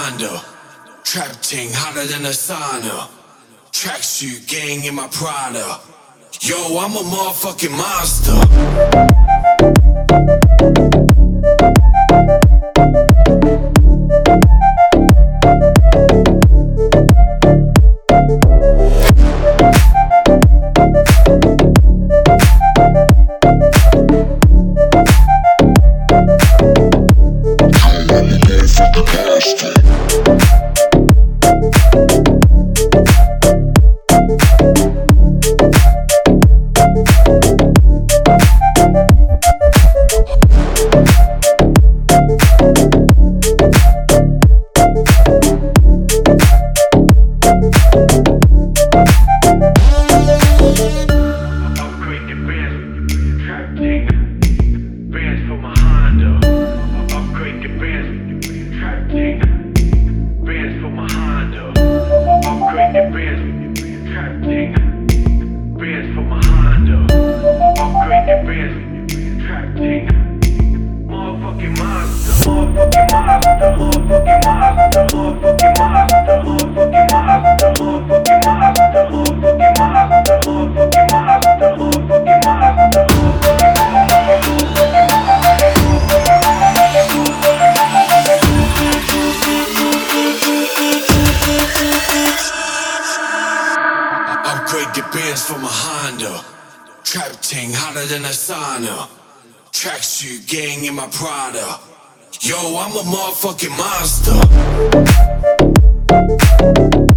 Honda. Trap ting hotter than a sauna. Tracksuit gang in my Prada. Yo, I'm a motherfucking monster. Upgrade the bands from a Honda. Trap ting hotter than a sauna. Tracksuit gang in my Prada. Yo, I'm a motherfucking monster.